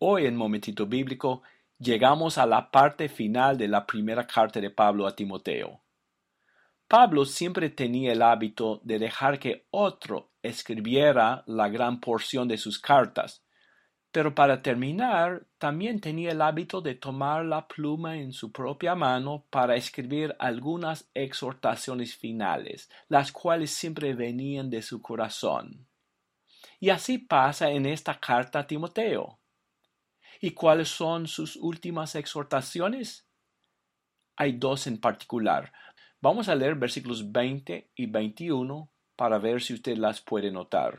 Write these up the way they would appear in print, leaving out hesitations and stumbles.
Hoy en Momentito Bíblico llegamos a la parte final de la primera carta de Pablo a Timoteo. Pablo siempre tenía el hábito de dejar que otro escribiera la gran porción de sus cartas, pero para terminar también tenía el hábito de tomar la pluma en su propia mano para escribir algunas exhortaciones finales, las cuales siempre venían de su corazón. Y así pasa en esta carta a Timoteo. ¿Y cuáles son sus últimas exhortaciones? Hay dos en particular. Vamos a leer versículos 20 y 21 para ver si usted las puede notar.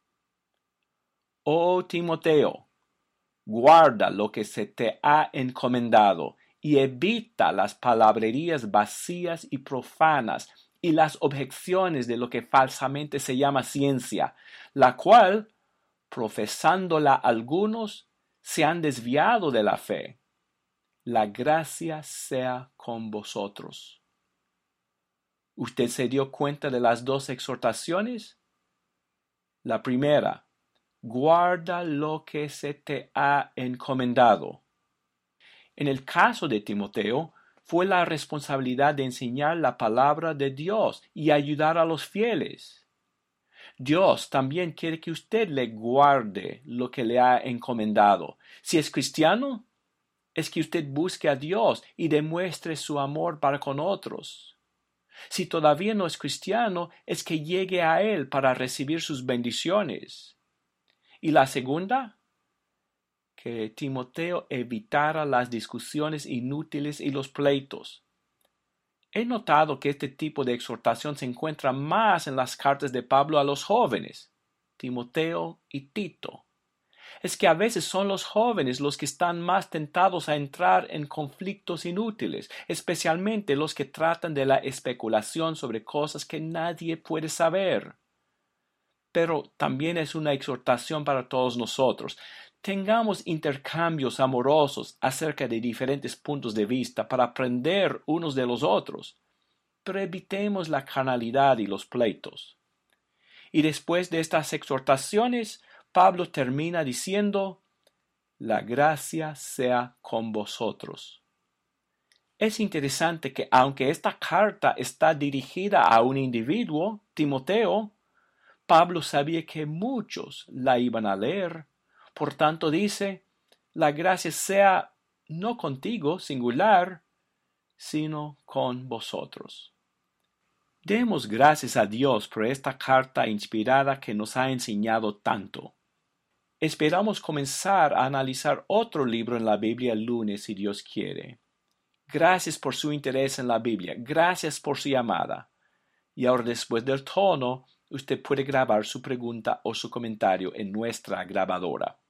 Oh Timoteo, guarda lo que se te ha encomendado y evita las palabrerías vacías y profanas y las objeciones de lo que falsamente se llama ciencia, la cual, profesándola algunos, se han desviado de la fe. La gracia sea con vosotros. ¿Usted se dio cuenta de las dos exhortaciones? La primera, guarda lo que se te ha encomendado. En el caso de Timoteo, fue la responsabilidad de enseñar la palabra de Dios y ayudar a los fieles. Dios también quiere que usted le guarde lo que le ha encomendado. Si es cristiano, es que usted busque a Dios y demuestre su amor para con otros. Si todavía no es cristiano, es que llegue a Él para recibir sus bendiciones. Y la segunda, que Timoteo evitara las discusiones inútiles y los pleitos. He notado que este tipo de exhortación se encuentra más en las cartas de Pablo a los jóvenes, Timoteo y Tito. Es que a veces son los jóvenes los que están más tentados a entrar en conflictos inútiles, especialmente los que tratan de la especulación sobre cosas que nadie puede saber. Pero también es una exhortación para todos nosotros. Tengamos intercambios amorosos acerca de diferentes puntos de vista para aprender unos de los otros, pero evitemos la carnalidad y los pleitos. Y después de estas exhortaciones, Pablo termina diciendo, la gracia sea con vosotros. Es interesante que aunque esta carta está dirigida a un individuo, Timoteo, Pablo sabía que muchos la iban a leer. Por tanto dice, la gracia sea no contigo, singular, sino con vosotros. Demos gracias a Dios por esta carta inspirada que nos ha enseñado tanto. Esperamos comenzar a analizar otro libro en la Biblia el lunes si Dios quiere. Gracias por su interés en la Biblia. Gracias por su llamada. Y ahora después del tono, usted puede grabar su pregunta o su comentario en nuestra grabadora.